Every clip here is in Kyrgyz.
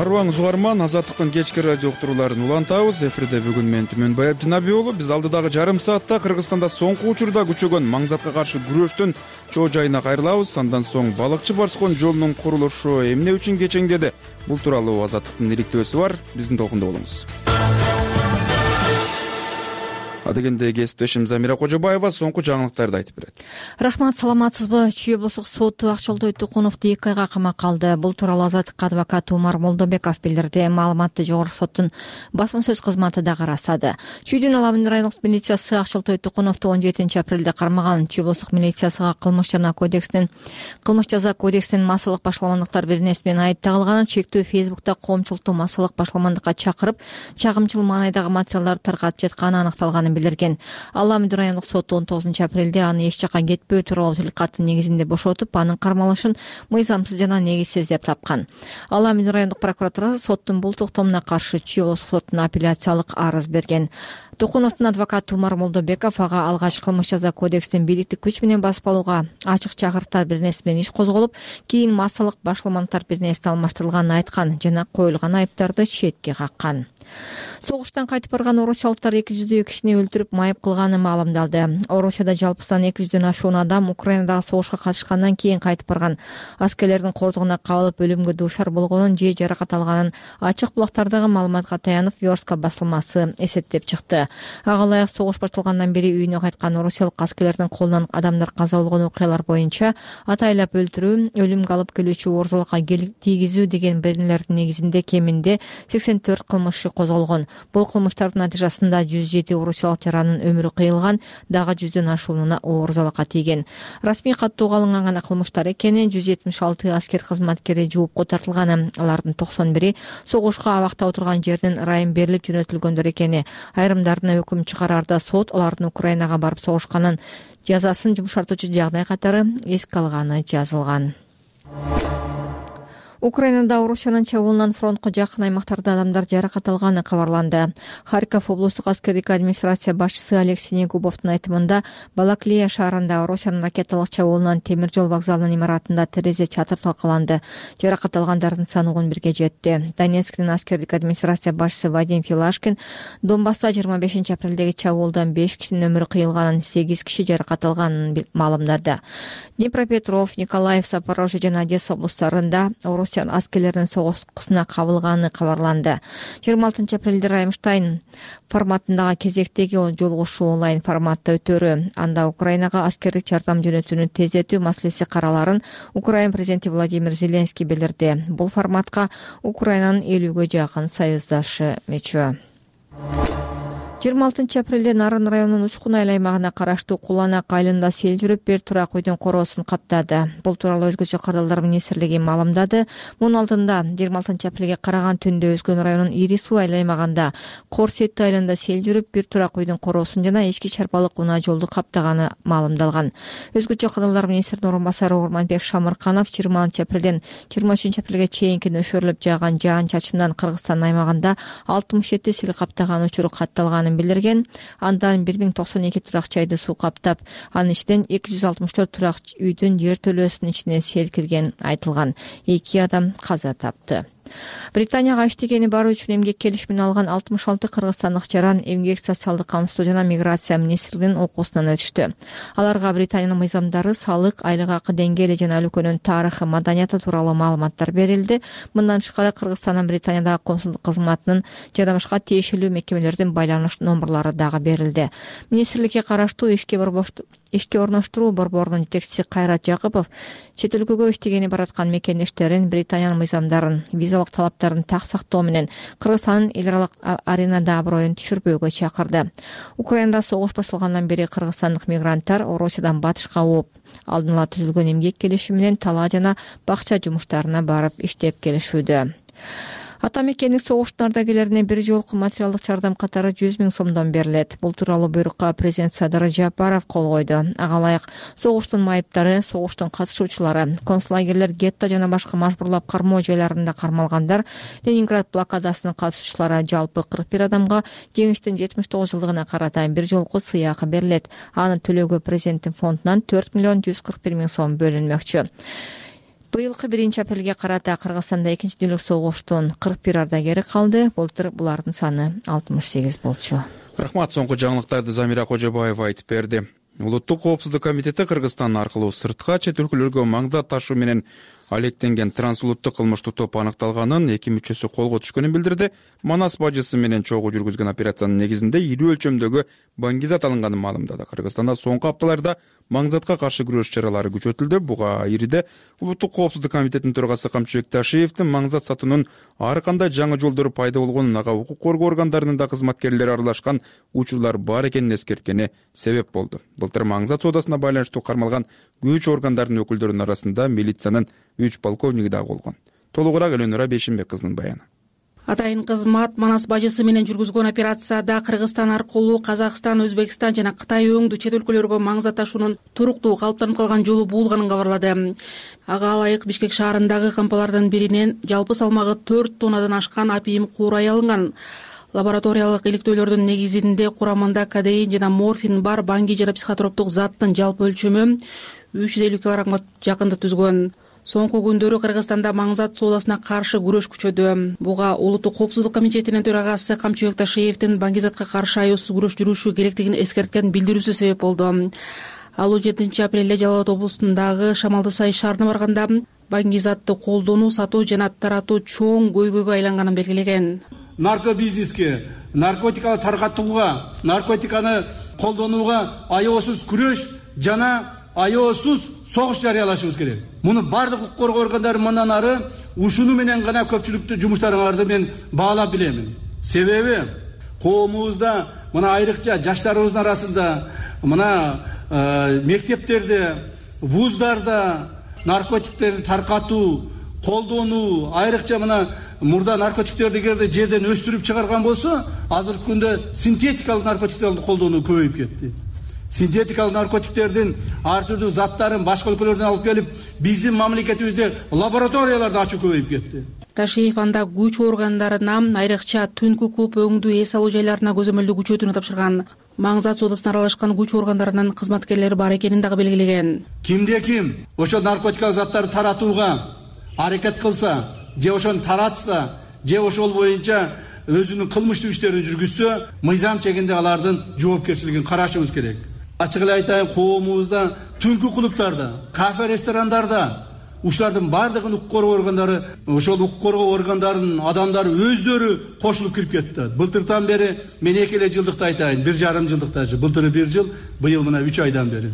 Арыбаңыз угарман, Азаттыктын кечки радио уктурууларын улантабыз. Эфирде бүгүн мен Түмөнбай Абдинабий уулу. Биз алдыдагы жарым саатта Кыргызстанда соңку учурда күчөгөн маңзатка каршы күрөштүн чоо жайына кайрылабыз. Андан соң балыкчы Барскон жолунун курулушу эмне үчүн кечеңдеди? Бул тууралуу Азаттыктын иликтөөсү бар. Биздин толкунда болуңуз. Адегенде кесиптешим Замира Кожобаева соңку жаңылыктарды айтып берет. Рахмат, саламатсызбы? Чүй облустук соту Акчолтой Тукуновду 2 айга камакка алды. Бул тууралуу Азаттыкка адвокат Умар Молдобеков билдирди. Маалыматты жогорку соттун басма сөз кызматы дагы ырастады. Чүйдүн Аламын райондук милициясы Акчолтой Тукуновду 17 апрелде кармаган. Чүй облустук милициясыга кылмыш жаза кодексинин массалык башаламандыктар бирнеси менен айып тагылганын, чектөө Фейсбукта коомчулукту массалык башаламандыкка чакырып, чагымчыл маанайдагы материалдарды таркатып жатканы аныкталганын билдирген. Аламын райондук соту 19 апрелде аны эч жака кетпөө тууралуу тилкаттын негизинде бошотуп, анын кармалышын мыйзамсыз жана негизсиз деп тапкан. Аламын райондук прокуратурасы соттун бул токтомуна каршы Чүй облустук сотуна апелляциялык арыз берген. Тукуновдун адвокаты Умар Молдобеков ага алгач кылмыш жаза кодекстин бийликтик күч менен басып алууга ачык чакырыктар бирнеси менен иш козголуп, кийин массалык башаламандыктар бирнесине алмаштырылганын айткан жана коюлган айыптарды четке каккан. Согуштан кайтып барган орусиялыктар 200 кишини өлтүрүп, майып кылганы маалымдалды. Орусияда жалпысынан 200дөн ашуун адам Украинадагы согушка катышкандан кийин кайтып барган. Аскерлердин кордугуна кабылып өлүмгө дуушар болгонун же жаракат алганын ачык булактардагы маалыматка таянып Верска басылмасы эсептеп чыкты. Ага ылайык согуш башталгандан бери үйүнө кайткан орусиялык аскерлердин колунан адамдар каза болгон окуялар боюнча атайлап өлтүрүү, өлүмгө алып келүүчү оорузалыкка тийгизүү деген беренелердин негизинде кеминде 84 кылмыш козголгон. Бул кылмыштардын натыйжасында 107 орусиялык жаранын өмүрү кыйылган, дагы 100дөн ашуунуна оорузалыкка тийген. Расмий каттоого алынган гана кылмыштар экени, 176 аскер кызматкери жоопко тартылганы, алардын 91 согушка абакта отурган жерден ырайым берилип жөнөтүлгөндөр экени, айрымдарына өкүм чыгарарда сот алардын Украинага барып согушканын, жазасын жумшартуучу жагдай катары эске алганы жазылган. Украинада Орусиянын чабуулунан фронтко жакын аймактарда адамдар жаракат алганы кабарланды. Харьков облустук аскердик администрация башчысы Алексей Негубовдун айтымында, Балаклия шаарында Орусиянын ракеталык чабуулунан темир жол вокзалынын имаратында терезе чатыр талкаланды. Жаракат алгандардын саны 11ге жетти. Донецктин аскердик администрация башчысы Вадим Филашкин Донбасста 25 апрелдеги чабуулдан 5 кишинин өмүрү кыйылганын, 8 киши жаракат алганын маалымдады. Днепропетров, Николаев, Запорожье жана Одесса облустарында аскерлердин согушкусуна кабылганы кабарланды. 26 апрелде Раймштайн форматындагы кезектеги жолугушуу онлайн форматта өтөрү. Анда Украинага аскердик жардам жөнөтүүнү тездетүү маселеси караларын Украин президенти Владимир Зеленский билдирди. Бул форматка Украинанын 50ге жакын союздашы мүчө. 26 апрелде Нарын районунун Учкун айыл аймагына караштуу Куланак айылында сел жүрүп, бир турак үйдүн короосун каптады. Бул тууралуу өзгөчө кырдаалдар министрлиги маалымдады. Мунун алдында 26 апрелге караган түндө Өзгөн районунун Ири суу айыл аймагында Корсетти айылында сел жүрүп, бир турак үйдүн короосун жана ички чарпалык унаа жолду каптаганы маалымдалган. Өзгөчө кырдаалдар министринин орун басары Орманбек Шамырканов 20 апрелден 23 апрелге чейинки нөшөрлөп жааган жаан-чачындан Кыргызстан аймагында 67 сел каптаган учуру катталганын билдирген. Андан 1092 турак жайды суу каптап, анын ичинен 264 турак үйдүн жер төлөөсүнүн ичине сел кирген айтылган. 2 адам каза тапты. Британияга иштегени бар үчүн эмгек келишимин алган 66 кыргызстандык жаран эмгек социалдык камсыздоо жана миграция министрлигинин окуусунан өтүштү. Аларга Британиянын мыйзамдары, салык, айлык акы деңгээли жана өлкөнүн тарыхы, маданияты тууралуу маалыматтар берилди. Мындан тышкары Кыргызстанын Британиядагы консулдук кызматынын жана башка тиешелүү мекемелердин байланыш номерлары дагы берилди. Министрликке караштуу ишке орноштуруу борборунун жетекчиси Кайрат Жакыпов чет өлкөгө иштегени бараткан мекендештерин Британиянын мыйзамдарын, визалык талаптарын так сактоо менен Кыргызстандын эл аралык аренада аброюн түшүрбөөгө чакырды. Украинада согуш башталгандан бери кыргызстандык мигранттар Орусиядан батышка ооп, алдын ала түзүлгөн эмгек келишими менен талаа жана бакча жумуштарына барып иштеп келишүүдө. Ата мекендик согуштун ардагерлерине бир жолку материалдык жардам катары 100 000 сомдон берилет. Бул тууралуу буйрукка президент Садыр Жапаров кол койду. Ага ылайык согуштун майыптары, согуштун катышуучулары, концлагерлер, гетто жана башка мажбурлап кармоо жайларында кармалгандар, Ленинград блокадасынын катышуучулары жалпы 41 адамга жеңиштин 79 жылдыгына карата бир жолку сыйакы берилет. Аны төлөөгө президенттин фондунан 4 141 000 сом бөлүнмөкчү. Быйылкы 1-апрелге карата Кыргызстанда 2 дүйнөлүк согуштун 41 ардагери калды. Былтыр булардын саны 68 болчу. Рахмат, соңку жаңылыктарды Замира Кожобаева айтып берди. Улуттук коопсуздук комитети Кыргызстан аркылуу сыртка чет өлкөлөргө маңзат ташуу менен алектенген трансулуттук кылмыштуу топ аныкталганын, 2 мүчөсү колго түшкөнүн билдирди. Манас бажысы менен чогуу жүргүзгөн операциянын негизинде ири өлчөмдөгү баңгизат алынганын маалымдады. Кыргызстанда соңку апталарда маңзатка каршы күрөш чаралары күчөтүлдү. Буга ириде Улуттук коопсуздук комитетинин төрагасы Камчыбек Ташиевдин маңзат сатуунун ар кандай жаңы жолдору пайда болгонун, ага укук коргоо органдарынын да кызматкерлери аралашкан учурлар бар экенин эскерткени себеп болду. Былтыр маңзат соодасына байланыштуу кармалган күч органдарынын өкүлдөрүнүн арасында милициянын 3 полковниги да болгон. Толугураак Элөнура Бейшимбек кызынын баяны. Атайын кызмат Манас бажысы менен жүргүзгөн операцияда Кыргызстан аркылуу Казакстан, Өзбекстан жана Кытай өңдүү чет өлкөлөргө маңзат ташуунун туруктуу калыптанып калган жолу булганын кабарлады. Ага ылайык Бишкек шаарындагы кампалардын биринен жалпы салмагы 4 тоннадан ашкан апийим куурай алынган. Лабораториялык иликтөөлөрдүн негизинде курамында кадеин жана морфин бар баңги жана психотроптук заттын жалпы өлчөмү 350 килограммга жакында түзгөн. Соңку күндөрү Кыргызстанда маңзат соодасына каршы күрөш күчөдү. Буга Улуттук коопсуздук комитетинин төрагасы Камчыбек Ташиевдин баңгизатка каршы аеосуз күрөш жүрүшү керектигин эскерткен билдирүүсү себеп болду. Ал 7-апрелде Жалал Абад облусундагы Шамалды Сай шаарына барганда баңгизатты колдонуу, сатуу жана таратуу чоң көйгөйгө айланганын белгилеген. Наркобизнеске, наркотиканы таркатууга, наркотиканы колдонууга аеосуз күрөш жана аеосуз согуш жарыялашыбыз керек. Муну бардык укук коргоо органдары мындан ары ушуну менен гана көпчүлүктүү жумуштарыңарды мен баалап билемин. Себеби коомубузда мына айрыкча жаштарыбыздын арасында мына мектептерде, вуздарда наркотиктерди таркатуу, колдонуу, айрыкча мына мурда наркотиктерди эгерде жерден өстүрүп чыгарган болсо, азыркы күндө синтетикалык наркотиктерди колдонуу көбөйүп кетти. Синтетикалык наркотиктердин ар түрдүү заттарын башка өлкөлөрдөн алып келип, биздин мамлекетибизде лабораторияларды ачуу көбөйүп кетти. Ташиев анда күч органдарына, айрыкча түнкү клуб өңдүү эс алуу жайларына көзөмөлдүү күчөтүүнү тапшырган. Маңзат соодасына аралашкан күч органдарынын кызматкерлери бар экенин дагы белгилеген. Кимде ким ошол наркотикалык заттарды таратууга аракет кылса, же ошону таратса, же ошол боюнча өзүнүн кылмыштуу иштерин жүргүзсө, мыйзам чегинде алардын жоопкерчилигин карашыбыз керек. Ачык эле айтайын, коомубузда түнкү клубтарда, кафе ресторандарда ушулардын бардыгын укук коргоо органдары, ошол укук коргоо органдарынын адамдары өздөрү кошулуп кирип кетти. Былтыртан бери мен 2 эле жылдыкты айтайын, 1,5 жылдыктачы. Былтыры 1 жыл, быйыл мына 3 айдан бери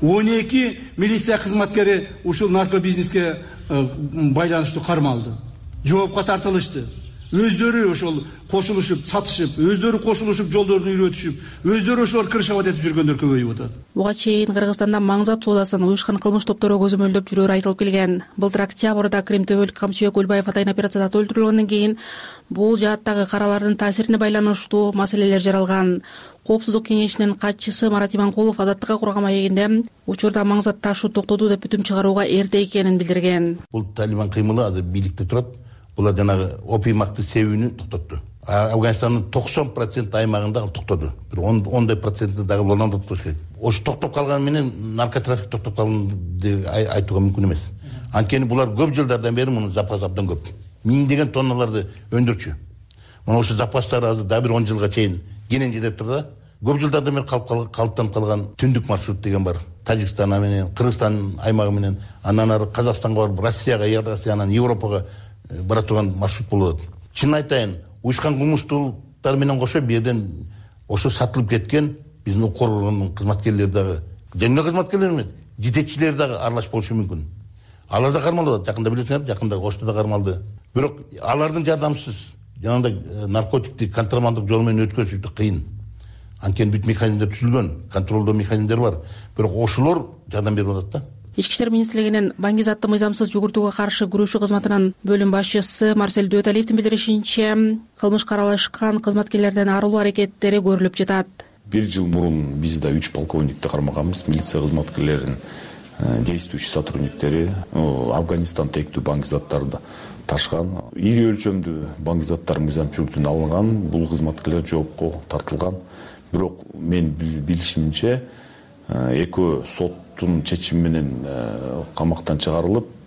12 милиция кызматкери ушул наркобизнеске байланыштуу кармалды. Жоопко тартылышты. Өздөрү ошол кошулушуп, сатышып, өздөрү кошулушуп, жолдорду үйрөтүшүп, өздөрү ошолор кырышабат этип жүргөндөр көбөйүп атат. Буга чейин Кыргызстанда маңзат соодасын уюшкан кылмыш топтору көзөмөлдөп жүрөөрү айтылып келген. Былтыр октябрда Кремтөбөлүк Камчыбек Өлбаев атайын операцияда өлтүрүлгөндөн кийин бул жааттагы каралардын таасирине байланыштуу маселелер жаралган. Коопсуздук кеңешинин катчысы Марат Иманкулов Азаттыкка курган маегинде учурда маңзат ташуу токтоду деп бүтүм чыгарууга эрте экенин билдирген. Бул Талибан кыймылы азыр бийликте турат. Булар жанагы опиймакты себүүнү токтотту. Афганистандын 90% аймагында ал токтоду. Бир 10% дагы болон токтош керек. Ош токтоп калган менен наркотрафик токтоп калган деп айтууга мүмкүн эмес. Анткени булар көп жылдардан бери мунун запасы абдан көп. Миңдеген тонналарды өндүрчү. Мына ошо запастар азыр да бир 10 жылга чейин кенен жетип тур да. Көп жылдардан бери калыптанып калган түндүк маршрут деген бар. Тажикстан менен, Кыргызстан аймагы менен, андан ары Казакстанга барып, Россияга, Евразиянан Европага бара турган маршрут болот. Чын айтайын, уюшкан кылмыштуулуктар менен кошо бирден ошо сатылып кеткен биздин укук коргоонун кызматкерлери дагы, жеңил кызматкерлер эмес, жетекчилери дагы аралаш болушу мүмкүн. Алар да кармалып атат. Жакында билесиңер, жакында Ошто да кармалды. Бирок алардын жардамсыз жанагындай наркотикти контрабандык жол менен өткөрүш кыйын. Анткени бүт механизмдер түзүлгөн, контролдоо механизмдери бар. Бирок ошолор жардам берип атат да. Ички иштер министрлигинин баңгизатты мыйзамсыз жүгүртүүгө каршы күрөшүү кызматынын бөлүм башчысы Марсель Дөталиевдин билдиришинче, кылмышка аралашкан кызматкерлердин арылуу аракеттери көрүлүп жатат. 1 жыл мурун биз да 3 полковникти кармаганбыз, милиция кызматкерлеринин действующий сотрудниктери Афганистан тектүү баңгизаттарды ташкан. Ири өлчөмдүү баңгизаттар мыйзам жүгүртүүнө алынган, бул кызматкерлер жоопко тартылган. Бирок мен билишимче экөө соттун чечими менен камактан чыгарылып,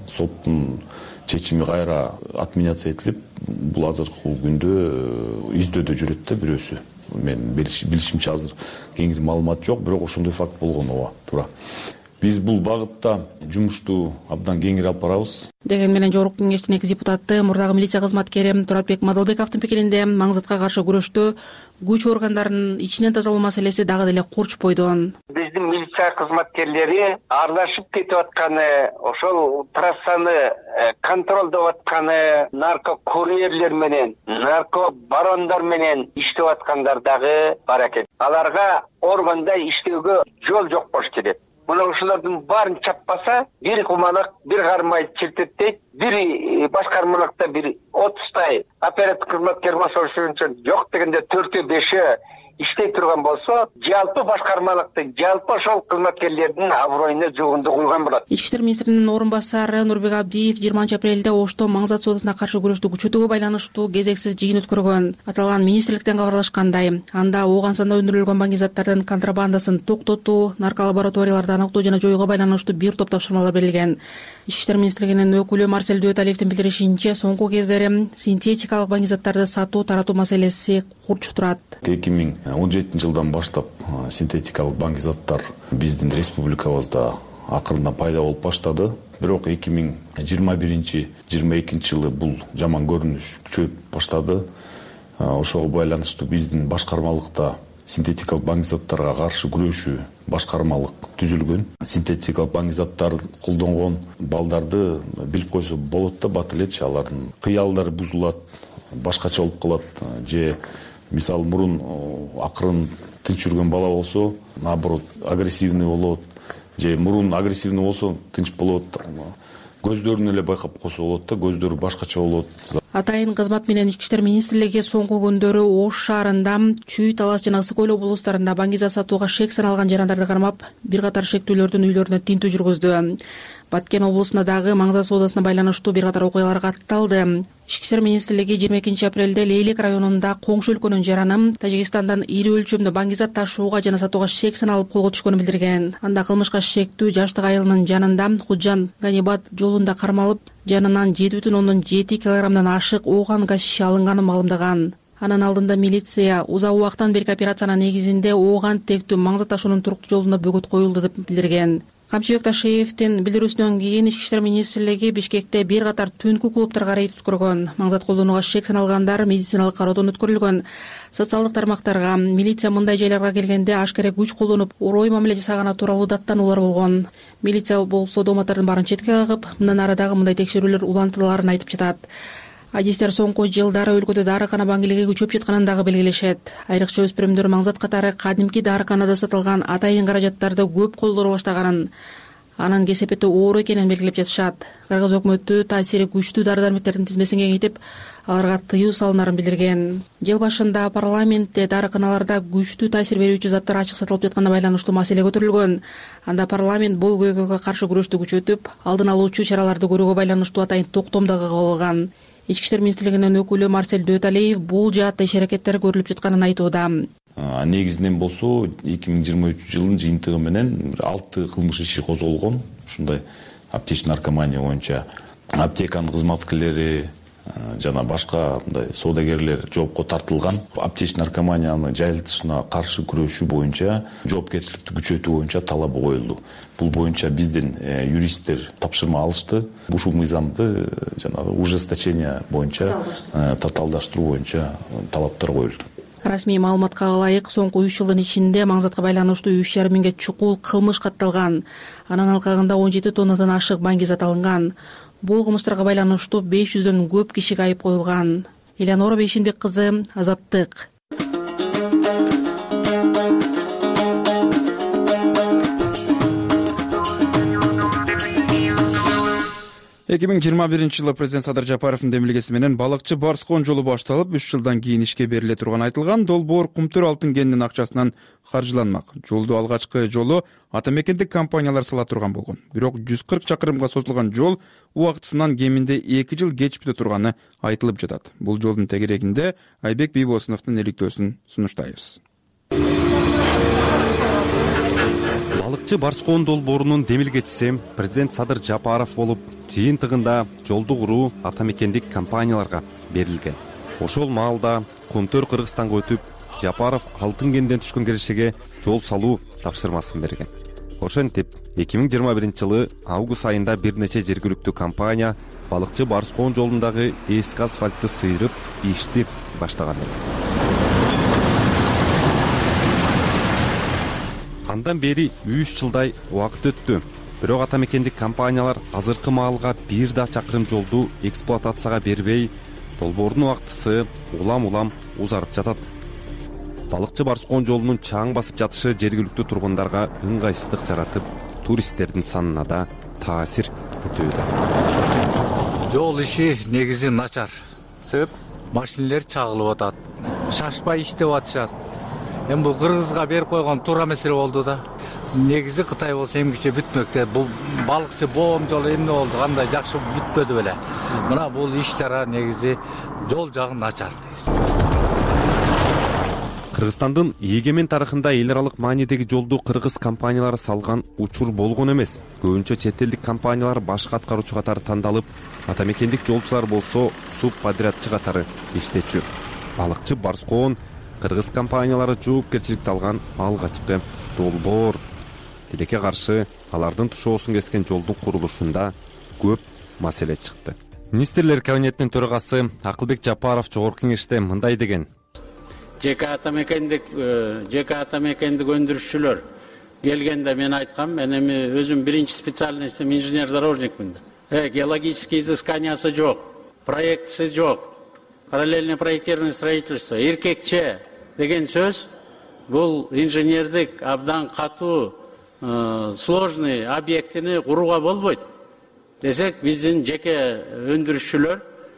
соттун чечими кайра отменяция этилип, бул азыркы күндө издөөдө жүрөт да бирөөсү. Мен билишимче азыр кеңири маалымат жок, бирок ошондой факт болгон, ооба, туура. Биз бул багытта жумушту абдан кеңири алып барабыз. Деген менен Жогорку Кеңештин экс депутаты, мурдагы милиция кызматкери Туратбек Мадалбековдун пикиринде маңзатка каршы күрөштө күч органдарынын ичинен тазалоо маселеси дагы деле курч бойдон. Биздин милиция кызматкерлери аралашып кетип атканы, ошол трассаны контролдоп атканы, нарко курьерлер менен, нарко барондар менен иштеп аткандар дагы бар экен. Аларга органда иштөөгө жол жок болуш керек. Мына ушулардын баарын чаппаса, бир куманак, бир кармай чиртеттейт, бир башкармалыкта бир 30 оператив кызматкер машыгынча жок дегенде 4-5 иштей турган болсо, жалпы башкармалыкты, жалпы ошол кызматкерлердин аброюна жогунду куйган болот. Ички иштер министринин орун басары Нурбек Абдиев 20 апрелде Ошто маңзат соодасына каршы күрөштү күчөтүүгө байланыштуу кезексиз жыйын өткөргөн. Аталган министрликтен кабарлашкандай, анда оган санда өндүрүлгөн баңгизаттардын контрабандасын токтотуу, нарколабораторияларды аныктоо жана жоюуга байланыштуу бир топ тапшырмалар берилген. Ички иштер министрлигинин өкүлү Марсель Дөталиевдин билдиришинче, соңку кездери синтетикалык баңгизаттарды сатуу таратуу маселеси курч турат. 2017 жылдан баштап синтетикалык баңгизаттар биздин республикабызда акырында пайда болуп баштады. Бирок 2021-22 жылы бул жаман көрүнүш күчөп баштады. Ошого байланыштуу биздин башкармалыкта синтетикалык баңгизаттарга каршы күрөшүү башкармалык түзүлгөн. Синтетикалык баңгизаттар колдонгон балдарды билип койсо болот да, бат элечи, алардын кыялдары бузулат, башкача болуп калат. Же мисалы мурун акырын тынч жүргөн бала болсо, наоборот, агрессивный болот. Же мурун агрессивный болсо, тынч болот. Көздөрүн эле байкап койсо болот да, көздөрү башкача болот. Атайын кызмат менен Ички иштер министрлиги соңку күндөрү Ош шаарында, Чүй, Талас жана Ысык Ой облустарында баңгизат сатууга шек саналган жарандарды кармап, бир катар шектүүлөрдүн үйлөрүнө тинтүү жүргүздү. Баткен облусунда дагы маңзат соодасына байланыштуу бир катар окуялар катталды. Ички иштер министрлиги 22 апрелде Лейлек районунда коңшу өлкөнүн жараны Тажикстандан ири өлчөмдө баңгизат ташууга жана сатууга шек саналып колго түшкөнүн билдирген. Анда кылмышка шектүү жаштык айылынын жанында Худжан Ганибат жолунда кармалып, жанынан 7,7 килограммдан ашык ооган газ шиши алынганы маалымдаган. Анын алдында милиция узак убактан берки операциянын негизинде ооган тектүү маңзат ташуунун туруктуу жолуна бөгөт коюлду деп билдирген. Камчыбек Ташиевдин билдирүүсүнөн кийин Ички иштер министрлиги Бишкекте бир катар түнкү клубтарга рейд өткөргөн. Маңзат колдонууга шек саналгандар медициналык кароодон өткөрүлгөн. Социалдык тармактарга милиция мындай жайларга келгенде ашкере күч колдонуп, орой мамиле жасаганы тууралуу даттануулар болгон. Милиция болсо дооматтардын баарын четке кагып, мындан ары дагы мындай текшерүүлөр улантылаарын айтып жатат. Адистер соңку жылдары өлкөдө дарыкана баңгилиги күчөп жатканын дагы белгилешет. Айрыкча өспүрүмдөр маңзат катары кадимки дарыканада сатылган атайын каражаттарды көп колдоно баштаганын, анын кесепети оор экенин белгилеп жатышат. Кыргыз өкмөтү таасири күчтүү дары-дармектердин тизмесин кеңейтип, аларга тыюу салынарын билдирген. Жыл башында парламентте дарыканаларда күчтүү таасир берүүчү заттар ачык сатылып жатканына байланыштуу маселе көтөрүлгөн. Анда парламент бул көйгөйгө каршы күрөштү күчөтүп, алдын алуучу чараларды көрүүгө байланыштуу атайын токтом дагы кабыл алган. Ички иштер министрлигинин өкүлү Марсель Дөталиев бул жаатта иш аракеттер көрүлүп жатканын айтууда. Негизинен болсо 2023 жылдын жыйынтыгы менен 6 кылмыш иши козголгон. Ушундай аптечный наркомания боюнча аптеканын кызматкерлери жана башка мындай соодагерлер жоопко тартылган. Аптечный наркоманияны жайылтышына каршы күрөшүү боюнча жоопкерчиликти күчөтүү боюнча талабы коюлду. Бул боюнча биздин юристтер тапшырма алышты. Ушул мыйзамды жана ужесточение боюнча, татаалдаштыруу боюнча талаптар коюлду. Расмий маалыматка ылайык, соңку 3 жылдын ичинде маңзатка байланыштуу 3,5 миңге чукул кылмыш катталган. Анын алкагында 17 тоннадан ашык баңгизат алынган. Бул кылмыштарга байланыштуу 500дөн көп кишиге айып коюлган. Элеонора Бейшенбек кызы, Азаттык. 2021 жылы президент Садыр Жапаровдун демилгеси менен балыкчы Барскон жолу башталып, 3 жылдан кийин ишке бериле турган айтылган долбоор Кумтөр алтын кенинин акчасынан каржыланмак. Жолду алгачкы жолу ата мекендик компаниялар сала турган болгон. Бирок 140 чакырымга созулган жол убактысынан кеминде 2 жыл кечип турганы айтылып жатат. Бул жолдун тегерегинде Айбек Бийбосуновдун иликтөөсүн сунуштайбыз. Балыкчы Барскоон долбоорунун демилгечиси президент Садыр Жапаров болуп, жыйынтыгында жолду куруу ата мекендик компанияларга берилген. Ошол маалда Кумтөр Кыргызстанга өтүп, Жапаров алтын кенден түшкөн киришеге жол салуу тапшырмасын берген. Ошентип 2021 жылы август айында бир нече жергиликтүү компания Балыкчы Барскоон жолундагы эски асфальтты сыйрып ишти баштаган эле. Андан бери 3 жылдай убакыт өттү. Бирок ата мекендик компаниялар азыркы маалга бир да чакырым жолду эксплуатацияга бербей, долбоордун убактысы улам узарып жатат. Балыкчы Барскоон жолунун чаң басып жатышы жергиликтүү тургундарга ыңгайсыздык жаратып, туристтердин санына да таасир этүүдө. Жол иши негизи начар. Себеп машинелер чагылып атат. Шашпай иштеп атышат. Эми бул Кыргызга берип койгон туура маселе болду да. Негизи Кытай болсо эмгиче бүтмөктө. Бул балыкчы боом жолу эмне болду? Кандай жакшы бүтпөдү беле. Мына бул иш чара негизи жол жагы начар. Кыргызстандын эгемен тарыхында эл аралык маанидеги жолду кыргыз компаниялары салган учур болгон эмес. Көбүнчө чет элдик компаниялар башка аткаруучу катары тандалып, ата мекендик жолчулар болсо субподрядчы катары иштечү. Балыкчы Барскоон кыргыз компаниялары жоопкерчиликти алган алгачкы долбоор. Тилекке каршы алардын тушоосун кескен жолдун курулушунда көп маселе чыкты. Министрлер кабинетинин төрагасы Акылбек Жапаров жогорку кеңеште мындай деген: ЖК ата мекендик өндүрүшчүлөр келгенде мен айткам, мен эми өзүм биринчи специальностьм инженер-дорожникмин. Геологический изысканиясы жок, проектisi жок, параллельное проектирование строительства, эркекче деген сөз бул инженердик абдан катуу сложный объектини курууга болбойт десек, биздин жеке өндүрүшчүлөр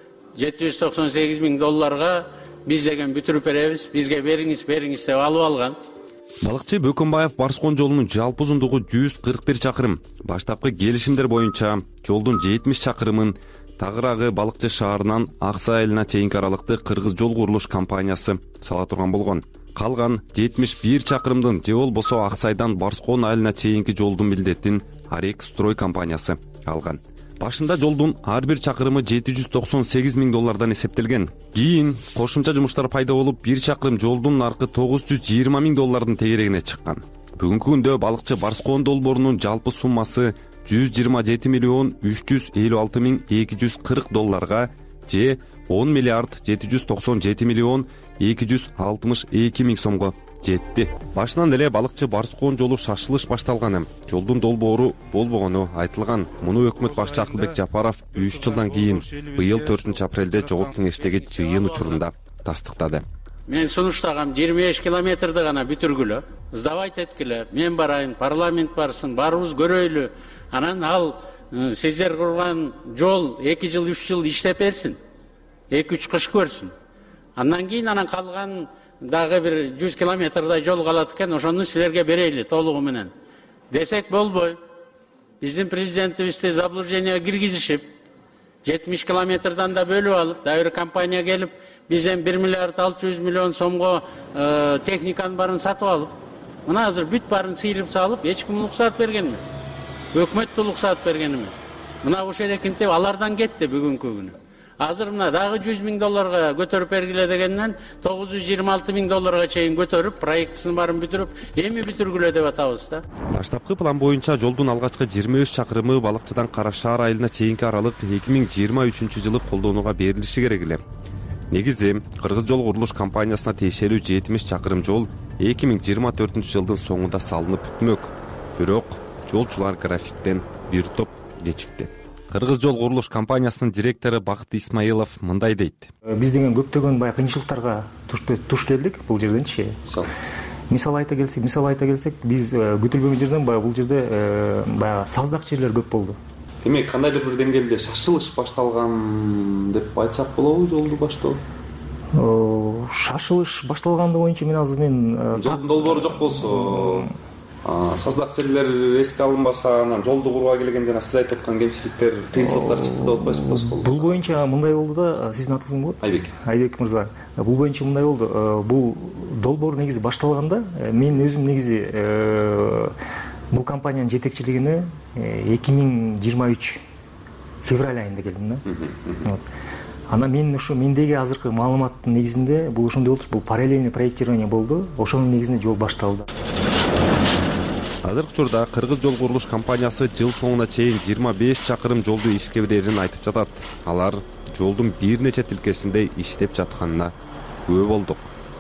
$798,000 биз деген бүтүрүп беребиз, бизге бериңиз деп алып алган. Балыкчы Бөкөнбаев Барскоон жолунун жалпы узундугу 141 чакырым. Баштапкы келишимдер боюнча жолдун 70 чакырымын Тагырагы Балыкчы шаарынан Аксай айылына чейинки аралыкты Кыргыз жол курулуш компаниясы сала турган болгон. Калган 71 чакырымдын же болбосо Аксайдан Барскоон айылына чейинки жолдун милдетин Арек строй компаниясы алган. Башында жолдун ар бир чакырымы $798,000 эсептелген. Кийин кошумча жумуштар пайда болуп, 1 чакырым жолдун наркы $920,000 тегерегине чыккан. Бүгүнкү күндө Балыкчы Барскоон долбоорунун жалпы суммасы $127,356,240 же $10,797,262,000 сомго жетти. Башынан эле Балыкчы Барскоон жолу шашылыш башталган. Жолдун долбоору болбогону айтылган. Муну өкмөт башчы Акылбек Жапаров 3 жылдан кийин быйыл 4-апрелде жогорку кеңештеги жыйын учурунда тастыктады. Мен сунуштагам 25 километрди гана бүтүргүлө, сдавать эткиле, мен барайын, парламент барсын, барыбыз көрөйлү. Анан ал сиздер курган жол 2 жыл 3 жыл иштеп берсин. 2-3 кыш көрсүн. Андан кийин калган дагы бир 100 километрдай жол калат экен, ошону силерге берейли толугу менен. Десек болбой. Биздин президентибизди заблужденияга киргизишип, 70 километрдан да бөлүп алып, дагы бир компания келип, бизден $1,600,000,000 сомго техниканын барын сатып алып, мына азыр бүт барын сыйрып салып, эч ким уруксат берген эмес. Өкмөт уруксат берген эмес. Мына ошол эркинтип алардан кетти бүгүнкү күнү. Азыр мына дагы $100,000 көтөрүп бергиле дегенден $926,000 чейин көтөрүп, проектисин барын бүтүрүп, эми бүтүргүлө деп атабыз да. Баштапкы план боюнча жолдун алгачкы 23 чакырымы Балыкчыдан Кара Шаар айылына чейинки аралык 2023 жылы колдонууга берилиши керек эле. Негизи Кыргыз жол курулуш компаниясына тиешелүү 70 чакырым жол 2024 жылдын соңунда салынып бүтмөк. Бирок жолчулар графиктен бир топ кечикти. Кыргыз жол курулуш компаниясынын директору Бакыт Исмаилов мындай дейт: Биз деген көптөгөн баягы кыйынчылыктарга туш келдик бул жерденчи. Мисал айта келсек, биз күтүлбөгөн жерден баягы бул жерде баягы саздак жерлер көп болду. Демек, кандайдыр бир деңгээлде шашылыш башталган деп айтсак болобу жолду баштоо? Шашылыш башталганды боюнча мен азыр жолдун долбоору жок болсо, саздак жерлер эске алынбаса, анан жолду курууга келген жана сиз айтып аткан кемчиликтер, кыйынчылыктар чыкты деп атпайсызбы? Бул боюнча мындай болду да, сиздин атыңыз болот? Айбек мырза. Бул боюнча мындай болду. Бул долбоор негизи башталганда мен өзүм негизи Бул компаниянын жетекчилигине 2023 февраль айында келдим да. Анан мен ошо мендеги азыркы маалыматтын негизинде бул ошондой болчу, бул параллельный проектирование болду. Ошонун негизинде жол башталды. Азыркы учурда Кыргыз жол курулуш компаниясы жыл соңуна чейин 25 чакырым жолду ишке берерин айтып жатат. Алар жолдун бир нече тилкесинде иштеп жатканына күбө болдук.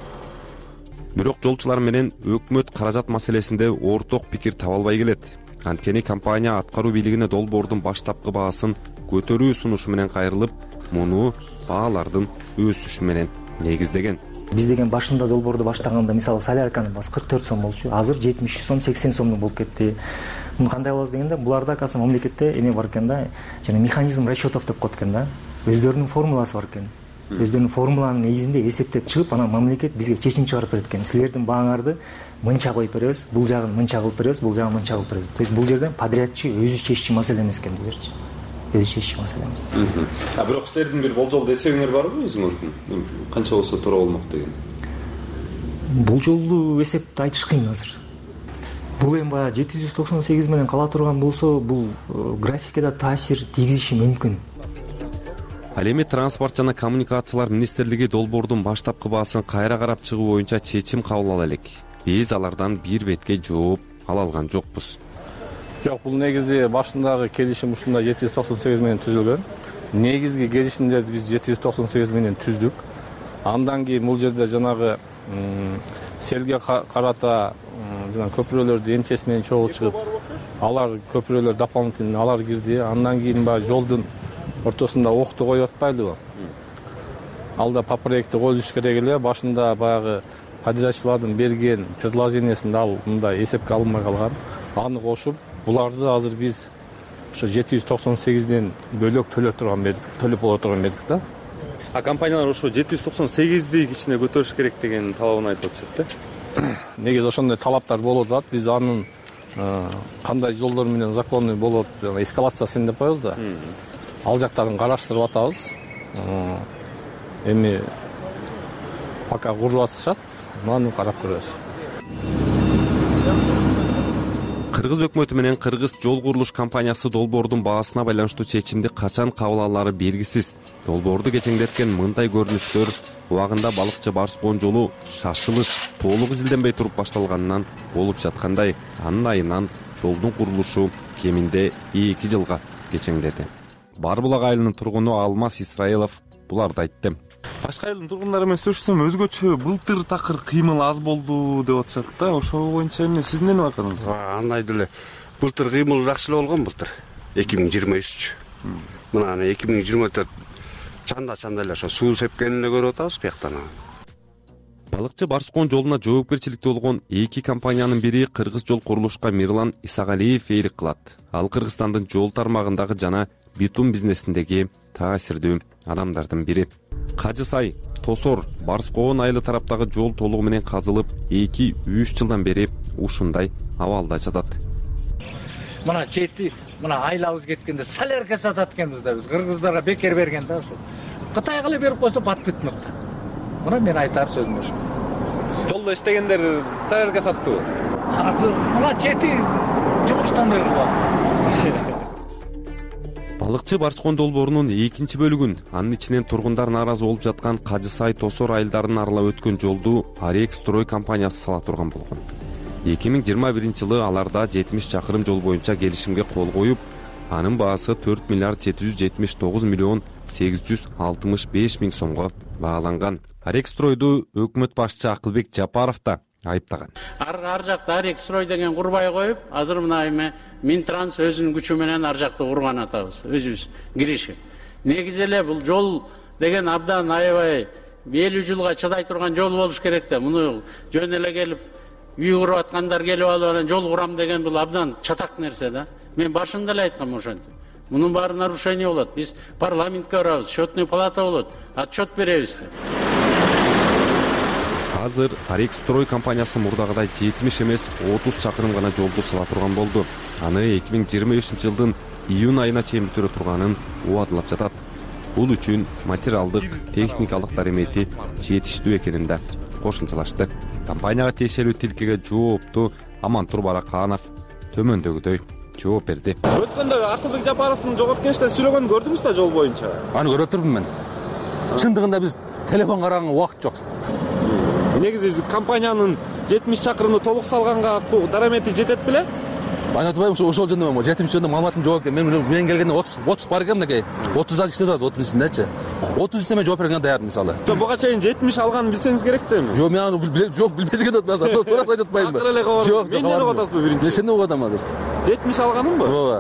Бирок жолчулар менен өкмөт каражат маселесинде орток пикир таба албай келет. Анткени компания аткаруу бийлигине долбоордун баштапкы баасын көтөрүү сунушу менен кайрылып, муну баалардын өсүшү менен негиздеген. Биз деген башында долбоорду баштаганда мисалы солярканын баасы 44 сом болчу, азыр 73 сом, 80 сомдун болуп кетти. Муну кандай кылабыз дегенде, буларда акасы мамлекетте эме бар экен да, жана механизм расчетов деп коет экен да. Өздөрүнүн формуласы бар экен. Өздөрүнүн формуланын негизинде эсептеп чыгып, анан мамлекет бизге чечим чыгарып берет экен. Силердин бааңарды мынча коюп беребиз, бул жагын мынча кылып беребиз, бул жагын мынча кылып беребиз. То есть бул жерден подрядчы өзү чеччү маселе эмес экен бул жерчи. Өзү чеччү маселе эмес. Бирок силердин бир болжолдуу эсебиңер барбы өзүңөрдүн? Канча болсо туура болмок деген? Бул жолду эсепти айтыш кыйын азыр. Бул эми баягы 798 менен кала турган болсо, бул графикке да таасир тийгизиши мүмкүн. Ал эми транспорт жана коммуникациялар министрлиги долбоордун баштапкы баасын кайра карап чыгуу боюнча чечим кабыл ала элек. Биз алардан бир бетке жооп ала алган жокпуз. Жок, бул негизи башындагы келишим ушундай 798 менен түзүлгөн. Негизги келишимдерди биз 798 менен түздүк. Андан кийин бул жерде жанагы селге карата жана көпүрөлөрдү эмчеси менен чогуу чыгып, алар көпүрөлөр дополнительный алар кирди. Андан кийин баягы жолдун ортосунда окту коюп атпайлыбы? Алда по проекти коюлуш керек эле. Башында баягы подрядчылардын берген предложениясында ал мындай эсепке алынбай калган. Аны кошуп, буларды азыр биз ошо 798ден бөлөк төлөп боло турган бердик да. А компаниялар ошо 798ди кичине көтөрүш керек деген талабын айтып атышат да. Негизи ошондой талаптар болуп атат. Биз анын кандай жолдор менен законный болот, эскалациясын деп коебуз да. Ал жактарын караштырып атабыз. Эми пока куруп атышат, аны карап көрөбүз. Кыргыз өкмөтү менен Кыргыз жол курулуш компаниясы долбоордун баасына байланыштуу чечимди качан кабыл алаары белгисиз. Долбоорду кечеңдеткен мындай көрүнүштөр убагында балыкчы Барскон жолу шашылыш толук изилденбей туруп башталганынан болуп жаткандай. Анын айынан жолдун курулушу кеминде 2 жылга кечеңдеди. Барбулак айылынын тургуну Алмаз Исраилов буларды айтты. Башка айылдын тургундары менен сүйлөшсөм өзгөчө былтыр такыр кыймыл аз болду деп атышат да. Ошол боюнча эмне сиздин эмне байкадыңыз? Андай деле былтыр кыймыл жакшы эле болгон былтыр. 2023. Мына 2024 чанда эле ошо суу сепкенин эле көрүп атабыз бияктан. Балыкчы Барскон жолуна жоопкерчиликте болгон 2 компаниянын бири Кыргыз жол курулушка Мирлан Исагалиев эйлик кылат. Ал Кыргызстандын жол тармагындагы жана битум бизнесиндеги таасирдүү адамдардын бири. Кажысай, Тосор, Барскон айылы тараптагы жол толугу менен казылып, 2-3 жылдан бери ушундай абалда жатат. Мына чети, мына айлабыз кеткенде солярка сатат экенбиз да биз кыргыздарга бекер берген да ошо. Кытайга эле берип койсо бат бүтмөк да. Мына мен айтар сөзүм ошо. Жолдо иштегендер солярка саттыбы? Азыр мына чети жумуштан берилет. Балыкчы Барскон долбоорунун 2 бөлүгүн, анын ичинен тургундар нааразы болуп жаткан Кажысай Тосор айылдарын аралап өткөн жолду Арекстрой компаниясы сала турган болгон. 2021-жылы аларда 70 чакырым жол боюнча келишимге кол коюп, анын баасы 4 миллиард 779 миллион 865 миң сомго бааланган. Арекстройду өкмөт башчы Акылбек Жапаров да айыптаган. Ар жакта Арекстрой деген курбай коюп, азыр мына эми Минтранс өзүнүн күчү менен ар жакта курган атабыз, өзүбүз киришип. Негизи эле бул жол деген абдан аябай 50 жылга чыдай турган жол болуш керек да. Муну жөн эле келип үй куруп аткандар келип алып анан жол курам деген бул абдан чатак нерсе да. Мен башында эле айткам ошентип. Мунун баары нарушение болот. Биз парламентке барабыз, счетный палата болот, отчет беребиз деп. Азыр Арекстрой компаниясы мурдагыдай 70 эмес 30 чакырым гана жолду сала турган болду. Аны 2025-жылдын июнь айына чейин бүтүрө турганын убадылап жатат. Бул үчүн материалдык, техникалык даремети жетиштүү экенин да кошумчалашты. Компанияга тиешелүү тилкеге жоопту Амантур Бараканов төмөндөгүдөй жооп берди. Өткөндө Акылбек Жапаровдун жогорку кеңеште сүйлөгөнүн көрдүңүз да жол боюнча? Аны көрүп турдум мен. Чындыгында биз телефон караганга убакыт жок. Негизи компаниянын 70 чакырымды толук салганга дарамети жетет беле? Мен айтпайм, ошол жөнүндө 70 жөнүндө маалыматым жок экен. Мен келгенде 30 бар экен мынакей. 30 ал иштеп атабыз, 30 ичиндечи. 30 ичинде мен жооп бергенге даярмын мисалы. Буга чейин 70 алганын билсеңиз керек да эми. Жок, мен аны жок билбедик деп атасың. Туура айтып атпаймынбы? Акыр эле кабар. Жок, Менден угуп атасызбы биринчи? Сенден угуп атам азыр. 70 алганымбы? Ооба.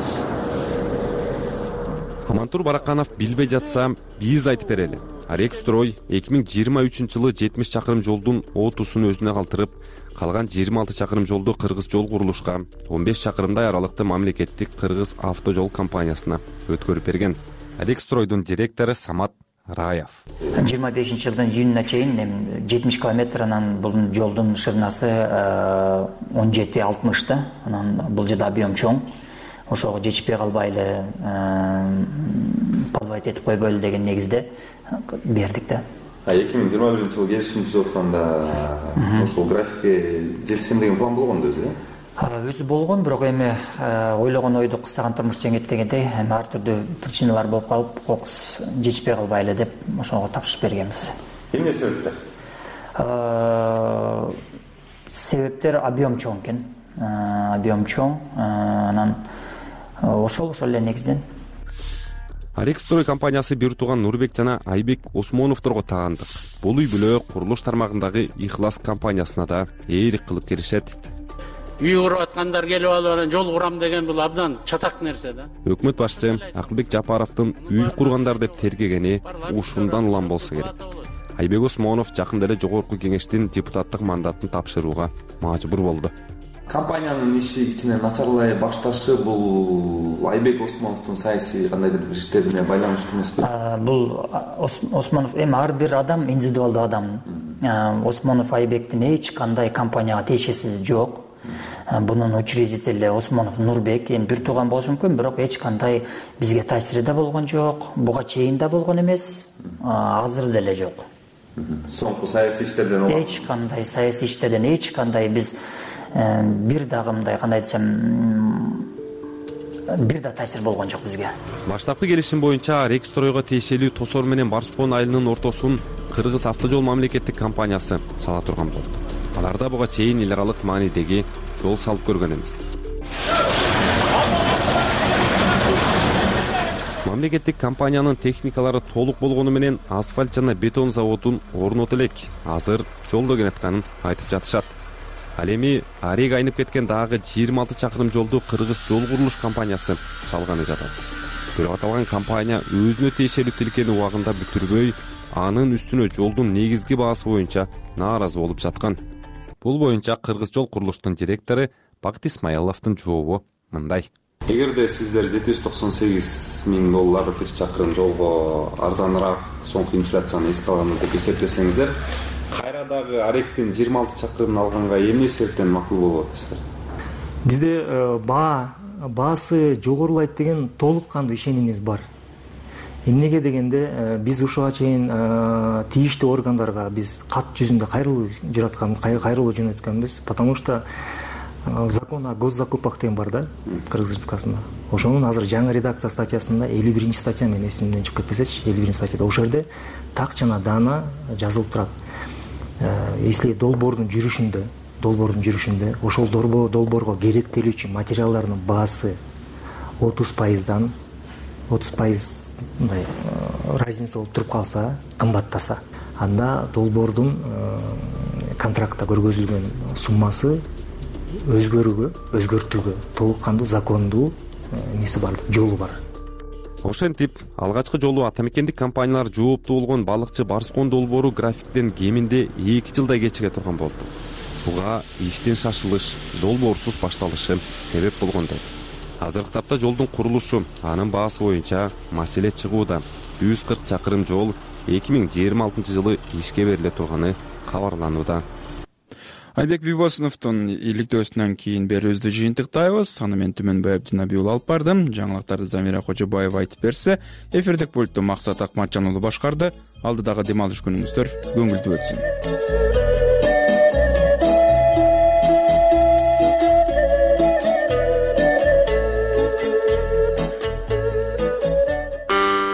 Амантур Бараканов билбей жатса, биз айтып берели. Арекстрой 2023-жылы 70 чакырым жолдун 30-ун өзүнө калтырып, калган 26 чакырым жолду Кыргыз жол курулушка, 15 чакырымдай аралыкты мамлекеттик Кыргыз автожол компаниясына өткөрүп берген. Арекстройдун директору Самат Раев. 25-жылдын июнуна чейин 70 километр, анан бул жолдун шырнасы 17-60 да. Анан бул жерде объем чоң. Ошого жетишпей калбай эле подвайт этип койбойлу деген негизде бердик да. 2021-жылы келишим түзүп атканда ошол графикке жетишем деген план болгонду өзү, э? Өзү болгон, бирок эми ойлогон ойду кыстаган турмуш жеңет дегендей, эми ар түрдүү причиналар болуп калып, кокус жетишпей калбай эле деп ошого тапшырып бергенбиз. Эмне себептер? Себептер объем чоң экен. Объем чоң, анан ошол эле негизден. Арекстрой компаниясы бир тууган Нурбек жана Айбек Осмоновдорго таандык. Бул үй бүлө курулуш тармагындагы Ихлас компаниясына да ээрик кылып келишет. Үй куруп аткандар келип алып анан жол курам деген бул абдан чатак нерсе да. Өкмөт башчы Акылбек Жапаровдун үй кургандар деп тергегени ушундан улам болсо керек. Айбек Осмонов жакында эле жогорку кеңештин депутаттык мандатын тапшырууга мажбур болду. Компаниянын иши кичине начарлай башташы бул Айбек Осмоновдун саясий кандайдыр бир иштерине байланыштуу эмеспи? Бул Осмонов эми ар бир адам индивидуалдуу адам. Осмонов Айбектин эч кандай компанияга тиешеси жок. Бунун учредители Осмонов Нурбек, эми бир тууган болушу мүмкүн, бирок эч кандай бизге таасири да болгон жок, буга чейин да болгон эмес, азыр деле жок. Соңку саясий иштерден эч кандай саясий иштерден эч кандай биз бир дагы мындай кандай десем бир да таасир болгон жок бизге. Баштапкы келишим боюнча Арекстройго тиешелүү Тосор менен Барскон айылынын ортосун Кыргыз автожол мамлекеттик компаниясы сала турган болду. Аларда буга чейин эл аралык маанидеги жол салып көргөн эмес. Мамлекеттик компаниянын техникалары толук болгону менен асфальт жана бетон заводун орното элек азыр жолдо келатканын айтып жатышат. Ал эми Арег айнып кеткен дагы 26 чакырым жолду Кыргыз жол курулуш компаниясы салганы жатат. Бирок аталган компания өзүнө тиешелүү тилкени убагында бүтүрбөй, анын үстүнө жолдун негизги баасы боюнча нааразы болуп жаткан. Бул боюнча Кыргыз жол курулуштун директору Бакыт Исмаиловдун жообу мындай. Эгерде сиздер $798,000 бир чакырым жолго арзаныраак соңку инфляцияны эске алганда деп эсептесеңиздер, кайра дагы Аректин 26 чакырымын алганга эмне себептен макул болуп атасыздар? Бизде баасы жогорулайт деген толук кандуу ишенимибиз бар. Эмнеге дегенде биз ушуга чейин тийиштүү органдарга биз кат жүзүндө кайрылуу жөнөткөнбүз, потому что закон о госзакупках деген бар да, Кыргыз Республикасында. Ошонун азыр жаңы редакция статьясында 51 статья менен эсимден чыгып кетпесечи, 51 статьяда ошол жерде так жана даана жазылып турат. Если долбоордун жүрүшүндө ошол долбоорго керектелүүчү материалдардын баасы 30% мындай разница болуп туруп калса, кымбаттаса, анда долбоордун контрактта көргөзүлгөн суммасы өзгөртүүгө толук кандуу закондуу эмеси бар, жолу бар. Ошентип, алгачкы жолу атамекендик компаниялар жооптуу болгон балыкчы Барскон долбоору графиктен кеминде 2 жылдай кечиге турган болду. Буга иштин шашылыш, долбоорсуз башталышы себеп болгондой. Азыркы тапта жолдун курулушу, анын баасы боюнча маселе чыгууда. 140 чакырым жол 2026 жылы ишке бериле турганы кабарланууда. Айбек Бибосуновдун иликтөөсүнөн кийин берүүбүздү жыйынтыктайбыз. Аны мен Түмөнбай Абдинабиул алып бардым. Жаңылыктарды Замира Кожобаева айтып берсе, эфирдик пультту Максат Акматжан уулу башкарды. Алдыдагы дем алыш күнүңүздөр көңүлдүү өтсүн.